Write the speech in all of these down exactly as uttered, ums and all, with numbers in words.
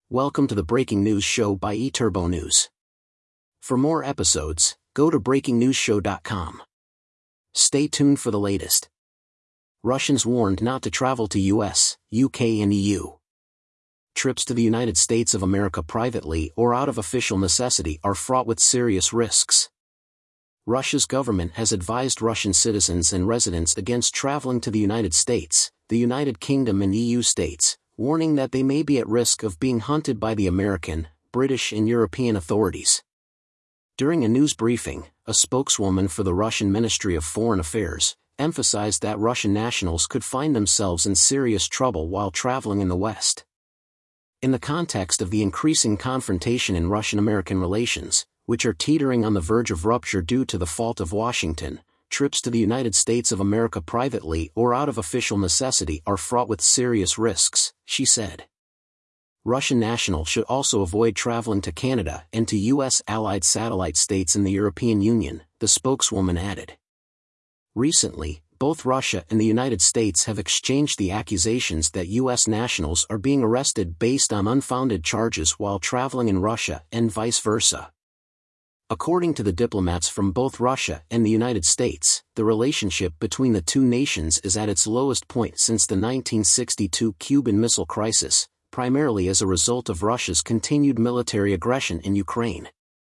Welcome to the Breaking News Show by eTurbo News. For more episodes, go to breaking news show dot com. Stay tuned for the latest. Russians warned not to travel to U S, U K and E U. Trips to the United States of America privately or out of official necessity are fraught with serious risks. Russia's government has advised Russian citizens and residents against traveling to the United States, the United Kingdom and E U states, warning that they may be at risk of being hunted by the American, British and European authorities. During a news briefing, a spokeswoman for the Russian Ministry of Foreign Affairs emphasized that Russian nationals could find themselves in serious trouble while traveling in the West. In the context of the increasing confrontation in Russian-American relations, which are teetering on the verge of rupture due to the fault of Washington, trips to the United States of America privately or out of official necessity are fraught with serious risks, she said. Russian nationals should also avoid traveling to Canada and to U S allied satellite states in the European Union, the spokeswoman added. Recently, both Russia and the United States have exchanged the accusations that U S nationals are being arrested based on unfounded charges while traveling in Russia and vice versa. According to the diplomats from both Russia and the United States, the relationship between the two nations is at its lowest point since the nineteen sixty-two Cuban Missile Crisis, primarily as a result of Russia's continued military aggression in Ukraine.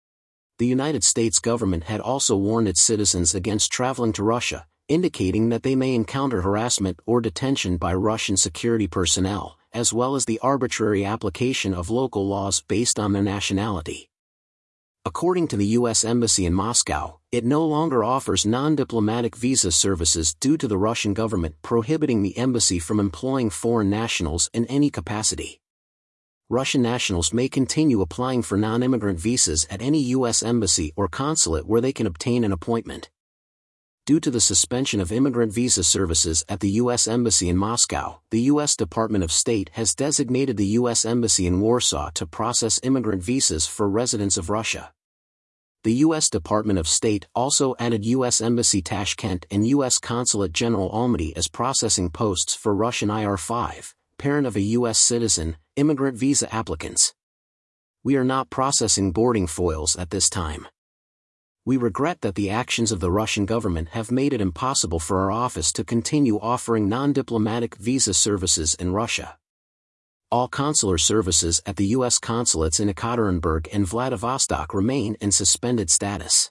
The United States government had also warned its citizens against traveling to Russia, indicating that they may encounter harassment or detention by Russian security personnel, as well as the arbitrary application of local laws based on their nationality. According to the U S Embassy in Moscow, it no longer offers non-diplomatic visa services due to the Russian government prohibiting the embassy from employing foreign nationals in any capacity. Russian nationals may continue applying for non-immigrant visas at any U S embassy or consulate where they can obtain an appointment. Due to the suspension of immigrant visa services at the U S Embassy in Moscow, the U S Department of State has designated the U S Embassy in Warsaw to process immigrant visas for residents of Russia. The U S Department of State also added U S Embassy Tashkent and U S Consulate General Almaty as processing posts for Russian I R five, parent of a U S citizen, immigrant visa applicants. We are not processing boarding foils at this time. We regret that the actions of the Russian government have made it impossible for our office to continue offering non-diplomatic visa services in Russia. All consular services at the U S consulates in Ekaterinburg and Vladivostok remain in suspended status.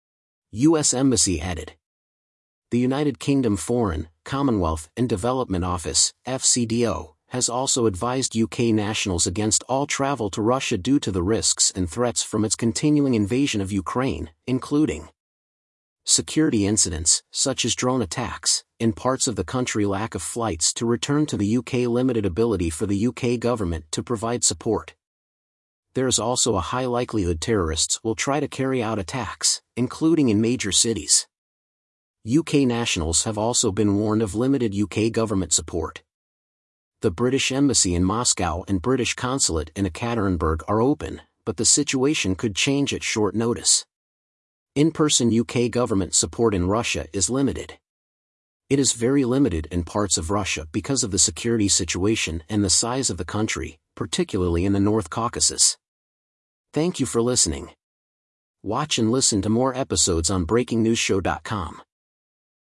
U S Embassy added. The United Kingdom Foreign, Commonwealth and Development Office, F C D O, has also advised U K nationals against all travel to Russia due to the risks and threats from its continuing invasion of Ukraine, including security incidents, such as drone attacks, in parts of the country, lack of flights to return to the U K, limited ability for the U K government to provide support. There is also a high likelihood terrorists will try to carry out attacks, including in major cities. U K nationals have also been warned of limited U K government support. The British Embassy in Moscow and British Consulate in Ekaterinburg are open, but the situation could change at short notice. In-person U K government support in Russia is limited. It is very limited in parts of Russia because of the security situation and the size of the country, particularly in the North Caucasus. Thank you for listening. Watch and listen to more episodes on breaking news show dot com.